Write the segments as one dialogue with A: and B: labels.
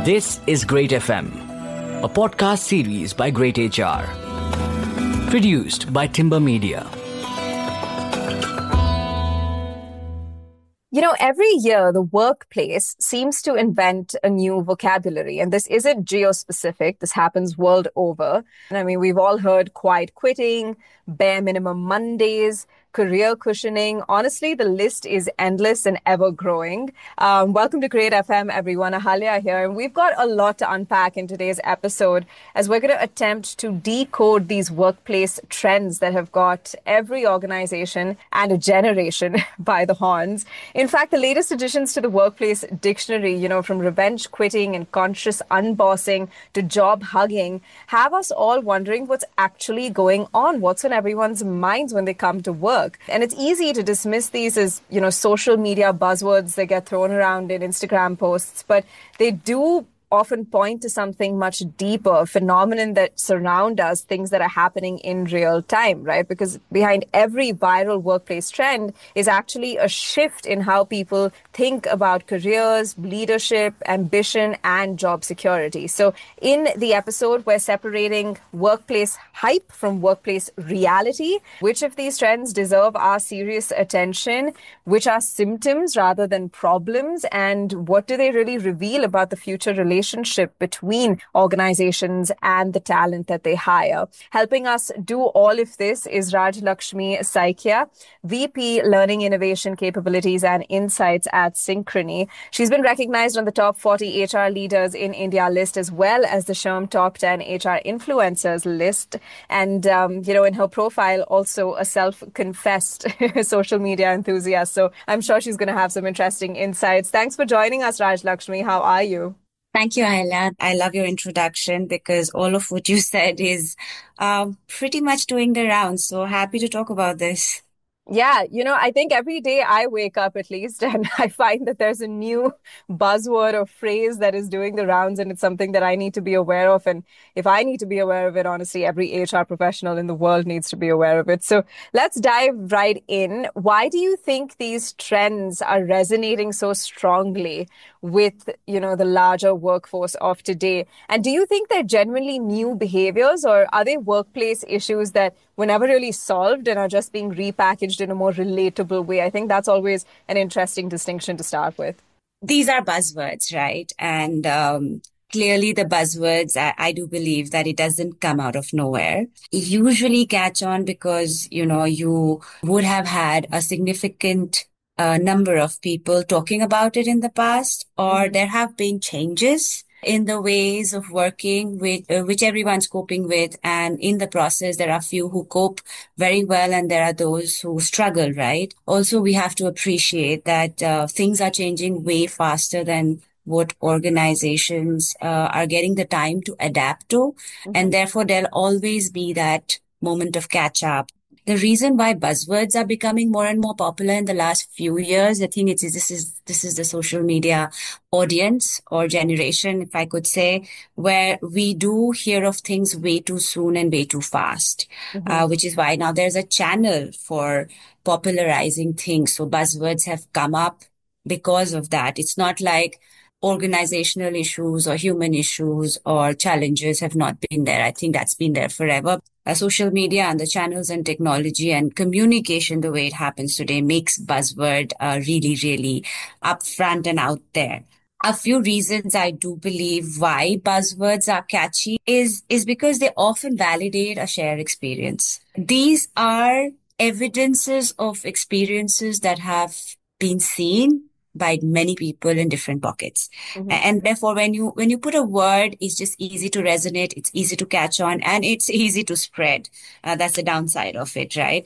A: This is Great FM, a podcast series by Great HR. Produced by Timber Media.
B: You know, every year the workplace seems to invent a new vocabulary, and this isn't geo-specific. This happens world over. And I mean, we've all heard quiet quitting, bare minimum Mondays, career cushioning. Honestly, the list is endless and ever growing. Welcome to Great FM, everyone. Ahalya here. And we've got a lot to unpack in today's episode as we're going to attempt to decode these workplace trends that have got every organization and a generation by the horns. In fact, the latest additions to the workplace dictionary, from revenge quitting and conscious unbossing to job hugging, have us all wondering what's actually going on, what's on everyone's minds when they come to work. And it's easy to dismiss these as, social media buzzwords that get thrown around in Instagram posts, but they do often point to something much deeper, a phenomenon that surround us, things that are happening in real time, right? Because behind every viral workplace trend is actually a shift in how people think about careers, leadership, ambition, and job security. So in the episode, we're separating workplace hype from workplace reality. Which of these trends deserve our serious attention? Which are symptoms rather than problems? And what do they really reveal about the future relationship between organizations and the talent that they hire? Helping us do all of this is Raj Lakshmi Saikia, VP Learning Innovation Capabilities and Insights at Synchrony. She's been recognized on the top 40 HR leaders in India list, as well as the SHRM top 10 HR influencers list. And, in her profile, also a self-confessed social media enthusiast. So I'm sure she's going to have some interesting insights. Thanks for joining us, Raj Lakshmi. How are you?
C: Thank you, Ayla. I love your introduction because all of what you said is pretty much doing the rounds. So happy to talk about this.
B: Yeah, I think every day I wake up at least and I find that there's a new buzzword or phrase that is doing the rounds, and it's something that I need to be aware of. And if I need to be aware of it, honestly, every HR professional in the world needs to be aware of it. So let's dive right in. Why do you think these trends are resonating so strongly with, the larger workforce of today? And do you think they're genuinely new behaviors, or are they workplace issues that were never really solved and are just being repackaged in a more relatable way? I think that's always an interesting distinction to start with.
C: These are buzzwords, right? And clearly the buzzwords, I do believe that it doesn't come out of nowhere. It usually catch on because, you would have had a significant number of people talking about it in the past, or there have been changes in the ways of working with which everyone's coping with. And in the process, there are few who cope very well and there are those who struggle, right? Also, we have to appreciate that things are changing way faster than what organizations are getting the time to adapt to. And therefore, there'll always be that moment of catch up. The reason why buzzwords are becoming more and more popular in the last few years, I think this is the social media audience or generation, if I could say, where we do hear of things way too soon and way too fast, which is why now there's a channel for popularizing things. So buzzwords have come up because of that. It's not like organizational issues or human issues or challenges have not been there. I think that's been there forever. Social media and the channels and technology and communication, the way it happens today, makes buzzword really, really upfront and out there. A few reasons I do believe why buzzwords are catchy is because they often validate a shared experience. These are evidences of experiences that have been seen by many people in different pockets. And therefore, when you put a word, it's just easy to resonate, it's easy to catch on, and it's easy to spread. That's the downside of it, right?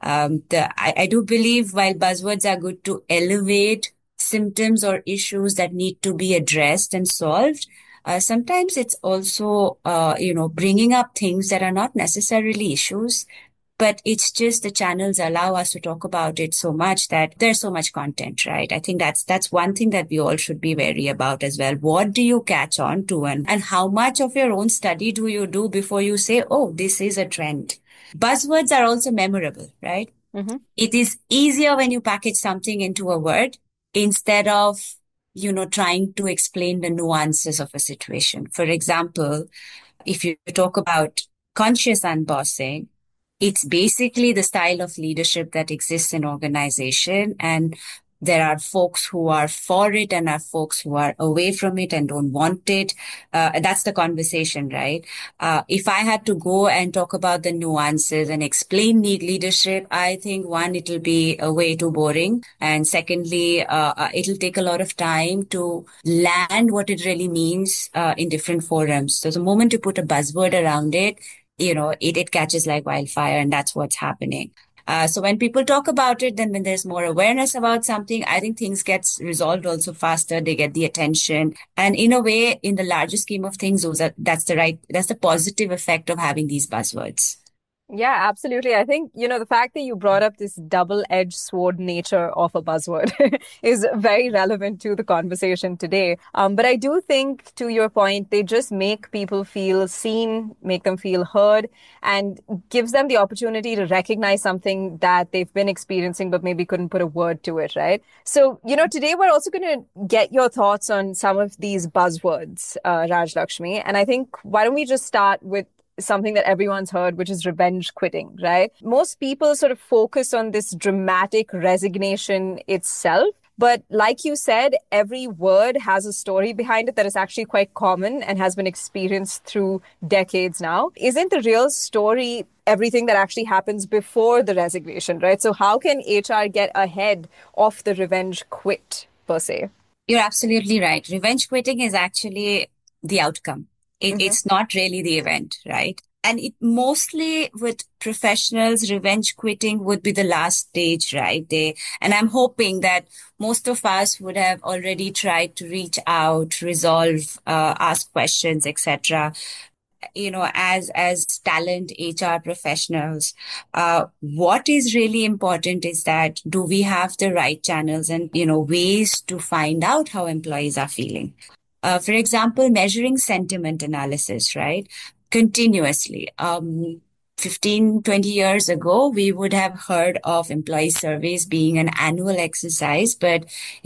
C: I do believe while buzzwords are good to elevate symptoms or issues that need to be addressed and solved, sometimes it's also, bringing up things that are not necessarily issues, but it's just the channels allow us to talk about it so much that there's so much content, right? I think that's one thing that we all should be wary about as well. What do you catch on to, and how much of your own study do you do before you say, oh, this is a trend? Buzzwords are also memorable, right? It is easier when you package something into a word instead of trying to explain the nuances of a situation. For example, if you talk about conscious unbossing, it's basically the style of leadership that exists in organization. And there are folks who are for it and are folks who are away from it and don't want it. That's the conversation, right? If I had to go and talk about the nuances and explain leadership, I think one, it'll be way too boring. And secondly, it'll take a lot of time to land what it really means in different forums. So the moment you put a buzzword around it, it catches like wildfire, and that's what's happening. So when people talk about it, then when there's more awareness about something, I think things get resolved also faster. They get the attention. And in a way, in the larger scheme of things, that's the positive effect of having these buzzwords.
B: Yeah, absolutely. I think, the fact that you brought up this double-edged sword nature of a buzzword is very relevant to the conversation today. But I do think, to your point, they just make people feel seen, make them feel heard, and gives them the opportunity to recognize something that they've been experiencing but maybe couldn't put a word to it, right? So, today we're also going to get your thoughts on some of these buzzwords, Raj Lakshmi. And I think, why don't we just start with something that everyone's heard, which is revenge quitting, right? Most people sort of focus on this dramatic resignation itself. But like you said, every word has a story behind it that is actually quite common and has been experienced through decades now. Isn't the real story everything that actually happens before the resignation, right? So how can HR get ahead of the revenge quit, per se?
C: You're absolutely right. Revenge quitting is actually the outcome. It's not really the event, right? And it mostly with professionals, revenge quitting would be the last stage, right? And I'm hoping that most of us would have already tried to reach out, resolve, ask questions, etc. As talent HR professionals, what is really important is that do we have the right channels and, ways to find out how employees are feeling? For example, measuring sentiment analysis, right? Continuously. 15, 20 years ago, we would have heard of employee surveys being an annual exercise. But,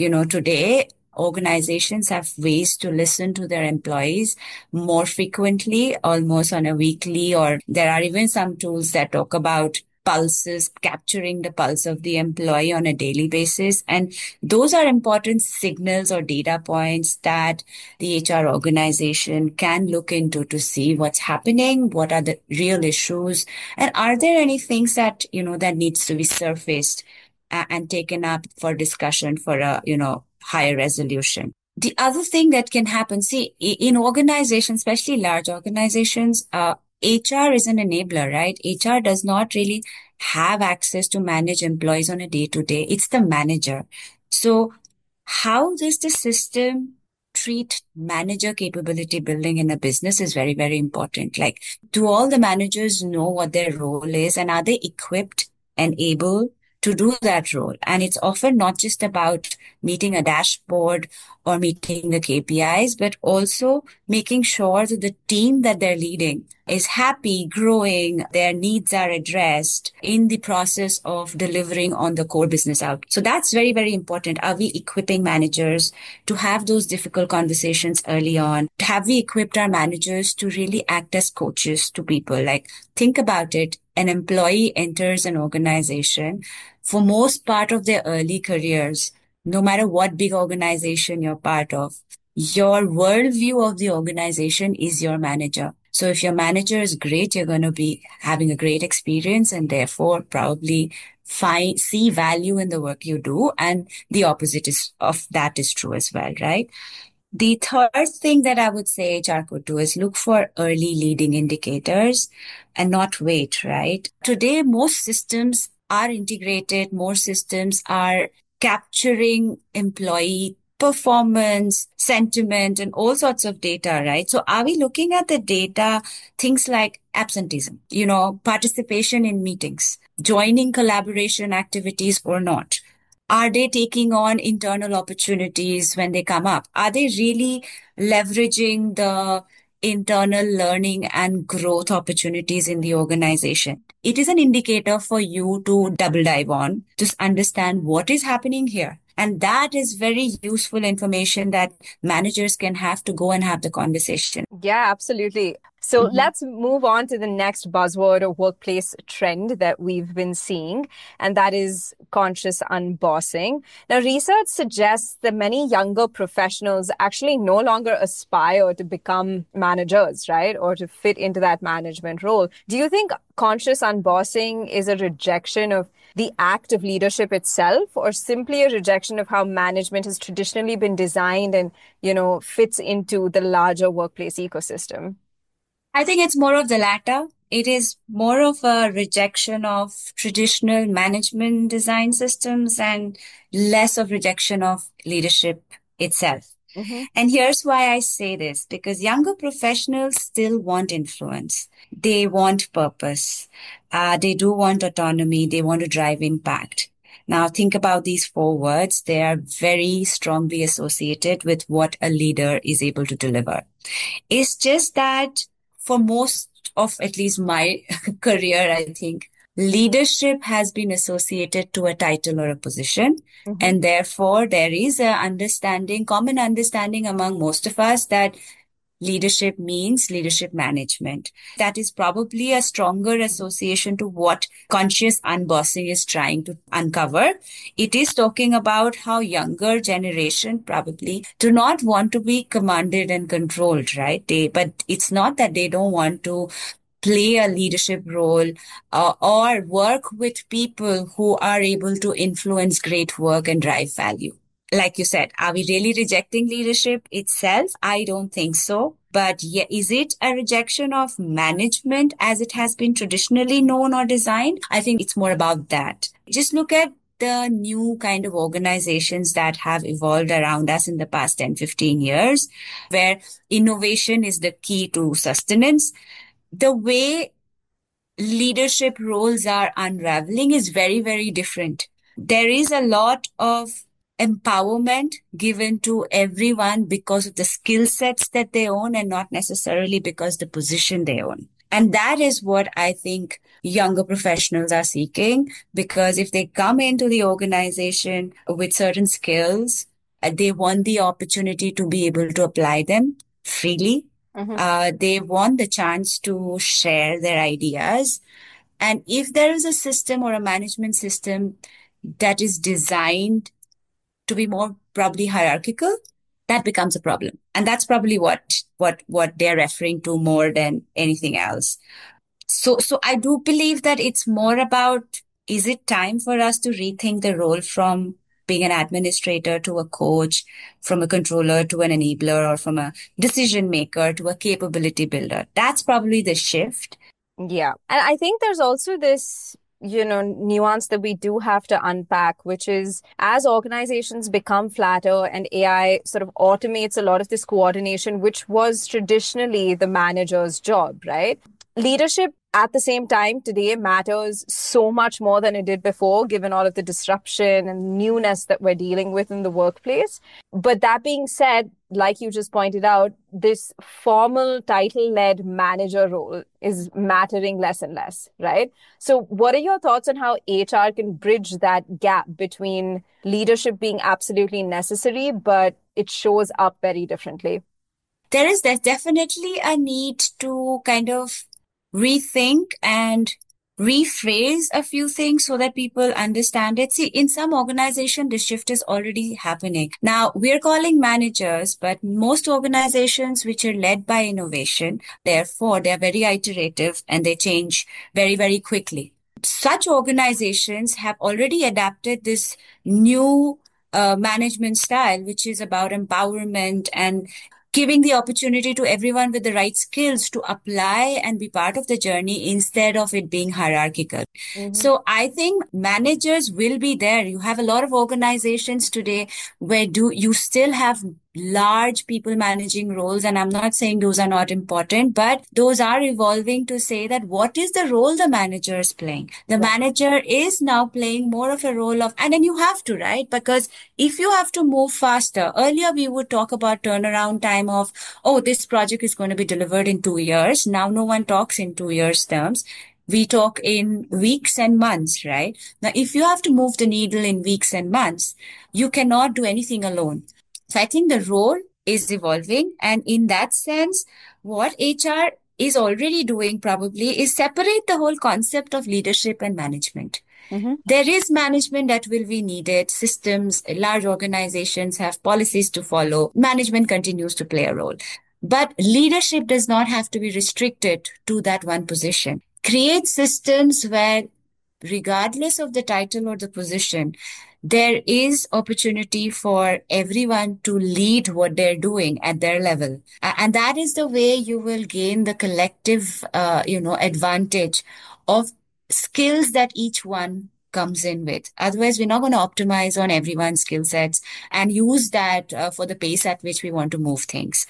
C: today, organizations have ways to listen to their employees more frequently, almost on a weekly, or there are even some tools that talk about pulses, capturing the pulse of the employee on a daily basis. And those are important signals or data points that the HR organization can look into to see what's happening, what are the real issues, and are there any things that, that needs to be surfaced and taken up for discussion for a, higher resolution. The other thing that can happen, see, in organizations, especially large organizations, HR is an enabler, right? HR does not really have access to manage employees on a day-to-day. It's the manager. So how does the system treat manager capability building in a business is very, very important. Like, do all the managers know what their role is and are they equipped and able to do that role? And it's often not just about meeting a dashboard or meeting the KPIs, but also making sure that the team that they're leading is happy, growing, their needs are addressed in the process of delivering on the core business out. So that's very, very important. Are we equipping managers to have those difficult conversations early on? Have we equipped our managers to really act as coaches to people? Like, think about it. An employee enters an organization for most part of their early careers, no matter what big organization you're part of, your worldview of the organization is your manager. So if your manager is great, you're going to be having a great experience and therefore probably see value in the work you do. And the opposite of that is true as well, right? The third thing that I would say HR could do is look for early leading indicators and not wait, right? Today, most systems are integrated. Most systems are capturing employee performance, sentiment, and all sorts of data, right? So are we looking at the data, things like absenteeism, participation in meetings, joining collaboration activities or not? Are they taking on internal opportunities when they come up? Are they really leveraging the internal learning and growth opportunities in the organization? It is an indicator for you to double dive on, just understand what is happening here. And that is very useful information that managers can have to go and have the conversation.
B: Yeah, absolutely. So let's move on to the next buzzword or workplace trend that we've been seeing, and that is conscious unbossing. Now, research suggests that many younger professionals actually no longer aspire to become managers, right? Or to fit into that management role. Do you think conscious unbossing is a rejection of the act of leadership itself, or simply a rejection of how management has traditionally been designed and, fits into the larger workplace ecosystem?
C: I think it's more of the latter. It is more of a rejection of traditional management design systems and less of rejection of leadership itself.
B: Mm-hmm.
C: And here's why I say this, because younger professionals still want influence. They want purpose. They do want autonomy. They want to drive impact. Now, think about these four words. They are very strongly associated with what a leader is able to deliver. It's just that for most of at least my career, I think leadership has been associated to a title or a position.
B: Mm-hmm.
C: And therefore, there is a common understanding among most of us that leadership means leadership management. That is probably a stronger association to what conscious unbossing is trying to uncover. It is talking about how younger generation probably do not want to be commanded and controlled, right? But it's not that they don't want to play a leadership role or work with people who are able to influence great work and drive value. Like you said, are we really rejecting leadership itself? I don't think so. But yeah, is it a rejection of management as it has been traditionally known or designed? I think it's more about that. Just look at the new kind of organizations that have evolved around us in the past 10, 15 years, where innovation is the key to sustenance. The way leadership roles are unraveling is very, very different. There is a lot of empowerment given to everyone because of the skill sets that they own and not necessarily because the position they own. And that is what I think younger professionals are seeking, because if they come into the organization with certain skills, they want the opportunity to be able to apply them freely.
B: Mm-hmm.
C: They want the chance to share their ideas. And if there is a system or a management system that is designed to be more probably hierarchical, that becomes a problem. And that's probably what they're referring to more than anything else. So I do believe that it's more about, is it time for us to rethink the role from being an administrator to a coach, from a controller to an enabler, or from a decision maker to a capability builder? That's probably the shift.
B: Yeah. And I think there's also this, nuance that we do have to unpack, which is as organizations become flatter and AI sort of automates a lot of this coordination, which was traditionally the manager's job, right? Leadership at the same time today matters so much more than it did before, given all of the disruption and newness that we're dealing with in the workplace. But that being said, like you just pointed out, this formal title-led manager role is mattering less and less, right? So what are your thoughts on how HR can bridge that gap between leadership being absolutely necessary, but it shows up very differently?
C: There's definitely a need to kind of rethink and rephrase a few things so that people understand it. See, in some organization, the shift is already happening. Now, we're calling managers, but most organizations which are led by innovation, therefore, they're very iterative and they change very, very quickly. Such organizations have already adapted this new management style, which is about empowerment and giving the opportunity to everyone with the right skills to apply and be part of the journey instead of it being hierarchical.
B: Mm-hmm.
C: So I think managers will be there. You have a lot of organizations today where you still have large people managing roles. And I'm not saying those are not important, but those are evolving to say that what is the role the manager is playing? The manager is now playing more of a role of, and then you have to, right? Because if you have to move faster, earlier we would talk about turnaround time of, oh, this project is going to be delivered in 2 years. Now no one talks in 2 years terms. We talk in weeks and months, right? Now, if you have to move the needle in weeks and months, you cannot do anything alone. So I think the role is evolving. And in that sense, what HR is already doing probably is separate the whole concept of leadership and management.
B: Mm-hmm.
C: There is management that will be needed. Systems, large organizations have policies to follow. Management continues to play a role. But leadership does not have to be restricted to that one position. Create systems where, regardless of the title or the position, there is opportunity for everyone to lead what they're doing at their level. And that is the way you will gain the collective, advantage of skills that each one comes in with. Otherwise, we're not going to optimize on everyone's skill sets and use that for the pace at which we want to move things.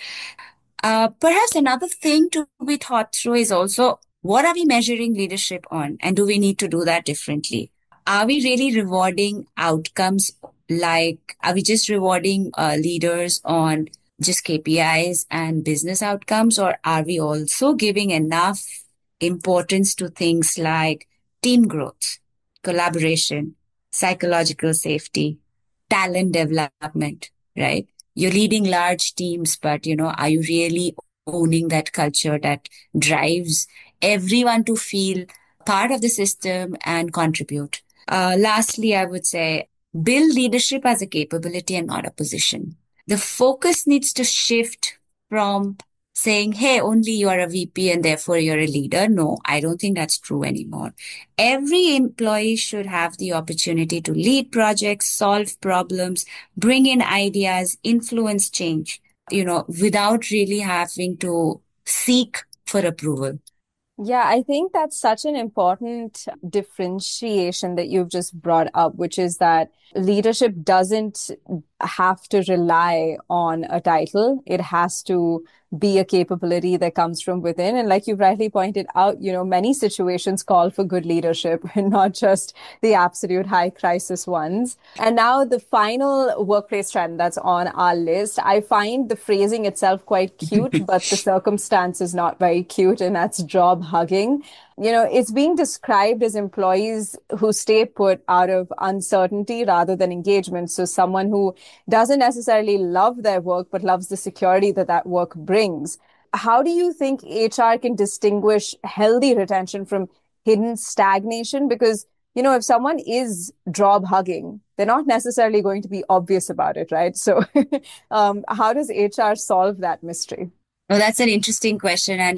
C: Perhaps another thing to be thought through is also, what are we measuring leadership on? And do we need to do that differently? Are we really rewarding outcomes? Like, are we just rewarding leaders on just KPIs and business outcomes? Or are we also giving enough importance to things like team growth, collaboration, psychological safety, talent development, right? You're leading large teams, but, are you really owning that culture that drives everyone to feel part of the system and contribute? Lastly, I would say build leadership as a capability and not a position. The focus needs to shift from saying, hey, only you are a VP and therefore you're a leader. No, I don't think that's true anymore. Every employee should have the opportunity to lead projects, solve problems, bring in ideas, influence change, without really having to seek for approval.
B: Yeah, I think that's such an important differentiation that you've just brought up, which is that leadership doesn't have to rely on a title. It has to be a capability that comes from within. And like you rightly pointed out, many situations call for good leadership and not just the absolute high crisis ones. And now the final workplace trend that's on our list, I find the phrasing itself quite cute, but the circumstance is not very cute, and that's job hugging. It's being described as employees who stay put out of uncertainty rather than engagement. So someone who doesn't necessarily love their work, but loves the security that work brings. How do you think HR can distinguish healthy retention from hidden stagnation? Because, if someone is job hugging, they're not necessarily going to be obvious about it, right? So how does HR solve that mystery?
C: Well, that's an interesting question. And,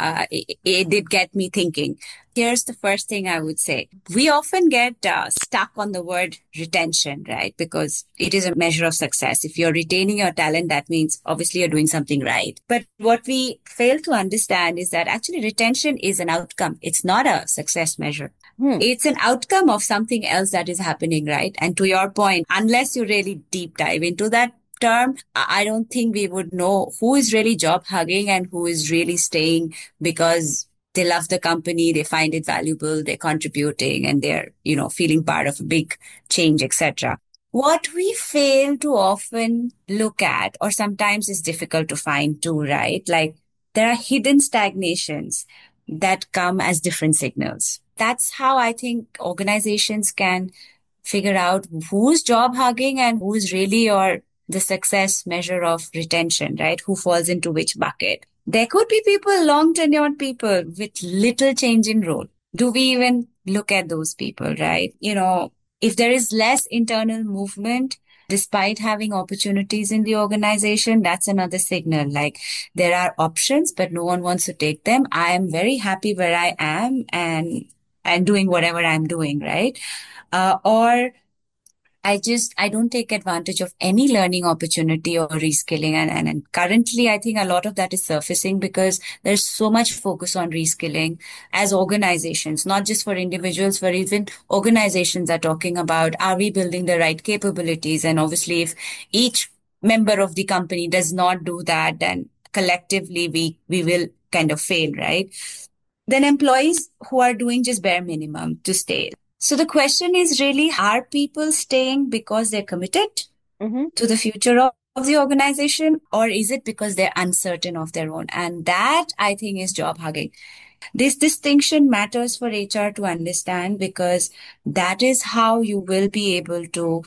C: it did get me thinking. Here's the first thing I would say. We often get stuck on the word retention, right? Because it is a measure of success. If you're retaining your talent, that means obviously you're doing something right. But what we fail to understand is that actually retention is an outcome. It's not a success measure. It's an outcome of something else that is happening, right? And to your point, unless you really deep dive into that term, I don't think we would know who is really job hugging and who is really staying because they love the company, they find it valuable, they're contributing, and they're, feeling part of a big change, etc. What we fail to often look at, or sometimes is difficult to find too, right? Like there are hidden stagnations that come as different signals. That's how I think organizations can figure out who's job hugging and who's really the success measure of retention, right? Who falls into which bucket? There could be people, long tenured people with little change in role. Do we even look at those people, right? If there is less internal movement, despite having opportunities in the organization, that's another signal. Like there are options, but no one wants to take them. I am very happy where I am and doing whatever I'm doing, right? Or I don't take advantage of any learning opportunity or reskilling. And currently, I think a lot of that is surfacing because there's so much focus on reskilling as organizations, not just for individuals, but even organizations are talking about, are we building the right capabilities? And obviously, if each member of the company does not do that, then collectively we will kind of fail, right? Then employees who are doing just bare minimum to stay. So the question is really, are people staying because they're committed to the future of the organization, or is it because they're uncertain of their own? And that, I think, is job hugging. This distinction matters for HR to understand because that is how you will be able to,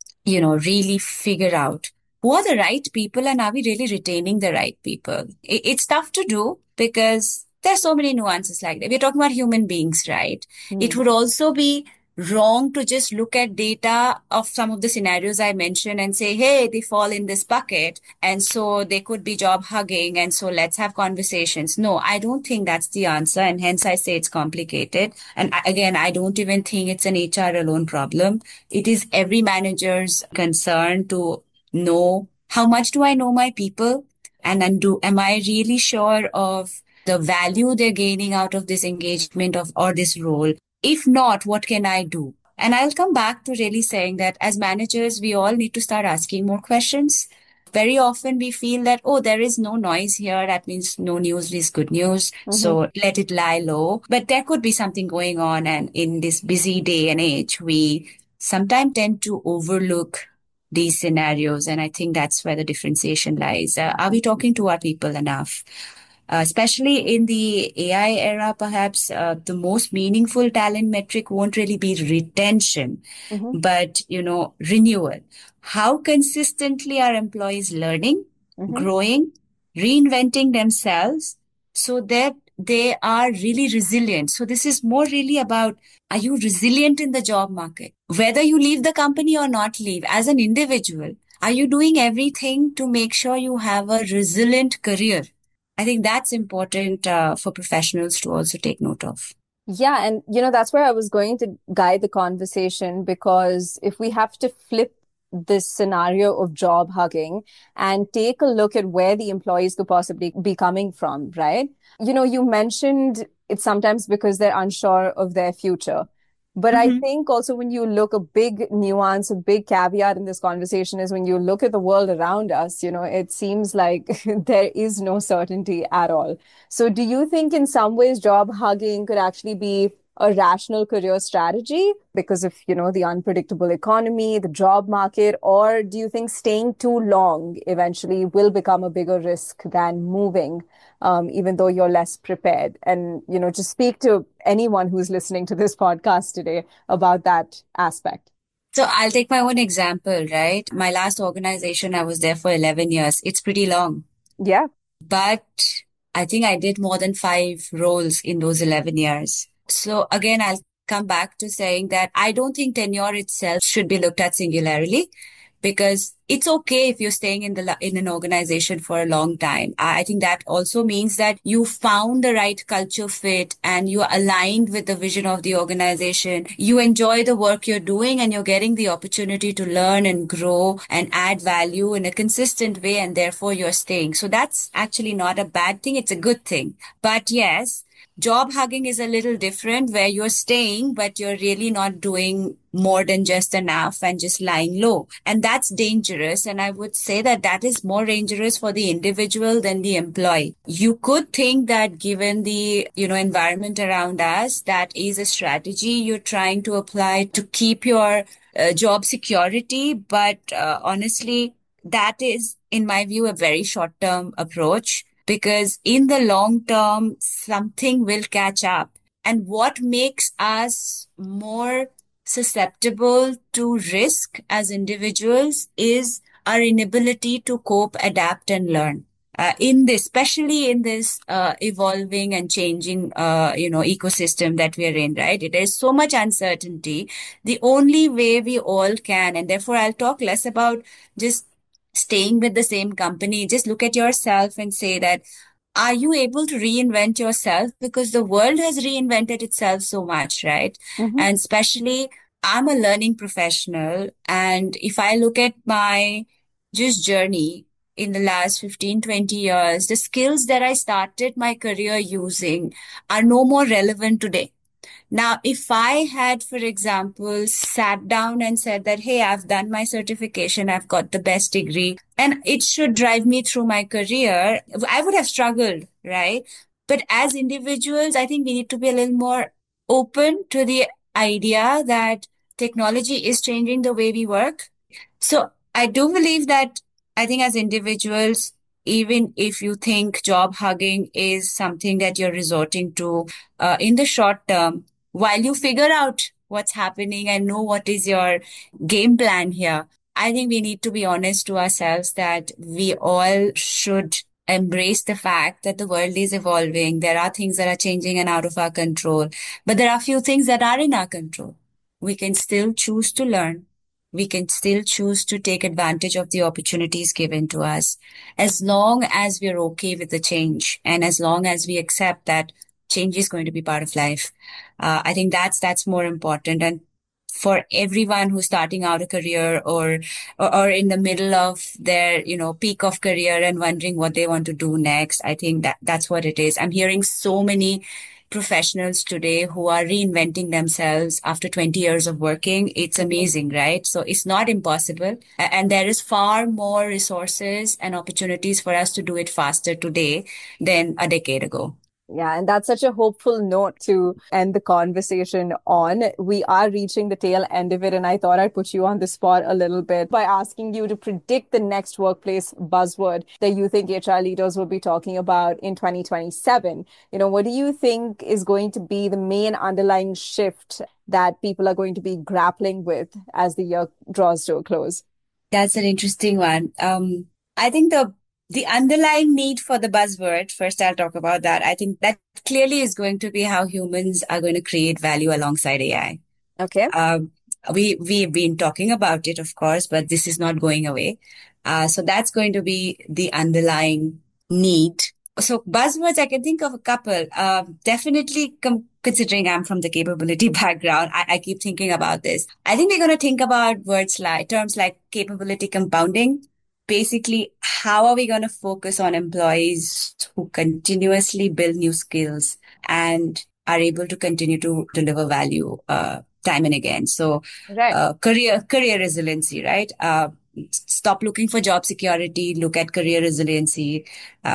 C: really figure out who are the right people and are we really retaining the right people. It's tough to do because there's so many nuances like that. We're talking about human beings, right? It
B: Hmm.
C: would also be wrong to just look at data of some of the scenarios I mentioned and say, hey, they fall in this bucket. And so they could be job hugging. And so let's have conversations. No, I don't think that's the answer. And hence I say it's complicated. And again, I don't even think it's an HR alone problem. It is every manager's concern to know how much do I know my people? And then am I really sure of the value they're gaining out of this engagement of or this role? If not, what can I do? And I'll come back to really saying that as managers, we all need to start asking more questions. Very often we feel that, oh, there is no noise here. That means no news is good news.
B: Hmm.
C: So let it lie low. But there could be something going on. And in this busy day and age, we sometimes tend to overlook these scenarios. And I think that's where the differentiation lies. Are we talking to our people enough? Especially in the AI era, perhaps the most meaningful talent metric won't really be retention,
B: Hmm.
C: but, renewal. How consistently are employees learning,
B: Hmm.
C: growing, reinventing themselves so that they are really resilient? So this is more really about, are you resilient in the job market? Whether you leave the company or not leave, as an individual, are you doing everything to make sure you have a resilient career? I think that's important for professionals to also take note of.
B: Yeah, and that's where I was going to guide the conversation because if we have to flip this scenario of job hugging and take a look at where the employees could possibly be coming from, right? You mentioned it's sometimes because they're unsure of their future. But I
C: Mm-hmm.
B: think also when you look a big nuance, a big caveat in this conversation is when you look at the world around us, it seems like there is no certainty at all. So do you think in some ways job hugging could actually be a rational career strategy because of, the unpredictable economy, the job market, or do you think staying too long eventually will become a bigger risk than moving, even though you're less prepared? And, just speak to anyone who's listening to this podcast today about that aspect.
C: So I'll take my own example, right? My last organization, I was there for 11 years. It's pretty long,
B: Yeah.
C: but I think I did more than 5 roles in those 11 years. So again, I'll come back to saying that I don't think tenure itself should be looked at singularly. Because it's okay if you're staying in an organization for a long time. I think that also means that you found the right culture fit and you're aligned with the vision of the organization. You enjoy the work you're doing and you're getting the opportunity to learn and grow and add value in a consistent way, and therefore you're staying. So that's actually not a bad thing. It's a good thing. But yes, job hugging is a little different where you're staying, but you're really not doing more than just enough and just lying low. And that's dangerous. And I would say that that is more dangerous for the individual than the employee. You could think that given the, environment around us, that is a strategy you're trying to apply to keep your job security. But honestly, that is, in my view, a very short term approach because in the long term, something will catch up. And what makes us more susceptible to risk as individuals is our inability to cope, adapt, and learn. Especially in this evolving and changing, ecosystem that we are in, right? There is so much uncertainty. The only way we all can, and therefore I'll talk less about just staying with the same company. Just look at yourself and say that, are you able to reinvent yourself? Because the world has reinvented itself so much, right?
B: Hmm.
C: And especially, I'm a learning professional. And if I look at my just journey in the last 15, 20 years, the skills that I started my career using are no more relevant today. Now, if I had, for example, sat down and said that, hey, I've done my certification, I've got the best degree, and it should drive me through my career, I would have struggled, right? But as individuals, I think we need to be a little more open to the idea that technology is changing the way we work. So I do believe that I think as individuals, even if you think job hugging is something that you're resorting to in the short term, while you figure out what's happening and know what is your game plan here, I think we need to be honest to ourselves that we all should embrace the fact that the world is evolving. There are things that are changing and out of our control, but there are few things that are in our control. We can still choose to learn. We can still choose to take advantage of the opportunities given to us, as long as we're okay with the change and as long as we accept that change is going to be part of life. I think that's more important. And for everyone who's starting out a career or in the middle of their, peak of career and wondering what they want to do next, I think that's what it is. I'm hearing so many professionals today who are reinventing themselves after 20 years of working. It's amazing, right? So it's not impossible. And there is far more resources and opportunities for us to do it faster today than a decade ago.
B: Yeah, and that's such a hopeful note to end the conversation on. We are reaching the tail end of it, and I thought I'd put you on the spot a little bit by asking you to predict the next workplace buzzword that you think HR leaders will be talking about in 2027. What do you think is going to be the main underlying shift that people are going to be grappling with as the year draws to a close?
C: That's an interesting one. I think the underlying need for the buzzword, first I'll talk about that. I think that clearly is going to be how humans are going to create value alongside AI.
B: Okay.
C: We've been talking about it, of course, but this is not going away. So that's going to be the underlying need. So buzzwords, I can think of a couple. Definitely considering I'm from the capability background, I keep thinking about this. I think we're going to think about terms like capability compounding. Basically, how are we going to focus on employees who continuously build new skills and are able to continue to deliver value time and again? So,
B: right.
C: Career resiliency, right? Stop looking for job security. Look at career resiliency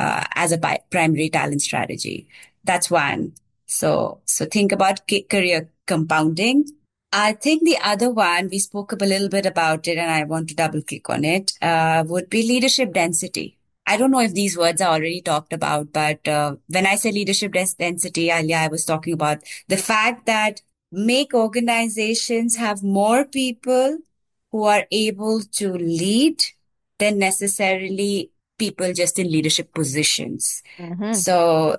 C: as a primary talent strategy. That's one. So think about career compounding. I think the other one, we spoke a little bit about it and I want to double click on it, would be leadership density. I don't know if these words are already talked about, but when I say leadership density, I was talking about the fact that make organizations have more people who are able to lead than necessarily people just in leadership positions.
B: Mm-hmm.
C: So,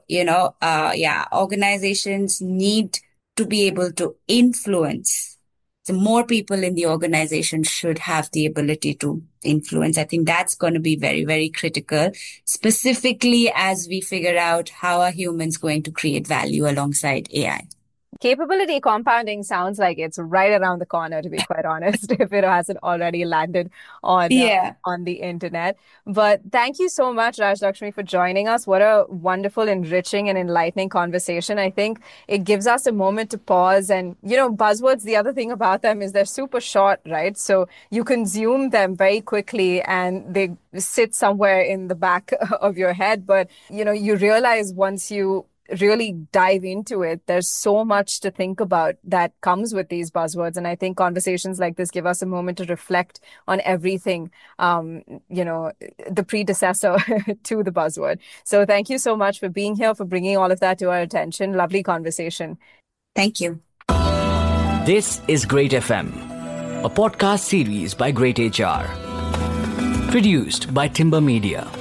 C: organizations need to be able to influence. So more people in the organization should have the ability to influence. I think that's going to be very, very critical, specifically as we figure out how are humans going to create value alongside AI.
B: Capability compounding sounds like it's right around the corner, to be quite honest, if it hasn't already landed on the internet. But thank you so much, Rajlakshmi, for joining us. What a wonderful, enriching and enlightening conversation. I think it gives us a moment to pause. And, buzzwords, the other thing about them is they're super short, right? So you consume them very quickly and they sit somewhere in the back of your head. But, you realize once you really dive into it, there's so much to think about that comes with these buzzwords. And I think conversations like this give us a moment to reflect on everything, the predecessor to the buzzword. So thank you so much for being here, for bringing all of that to our attention. Lovely conversation.
C: Thank you.
A: This is Great FM, a podcast series by Great HR. Produced by Timber Media.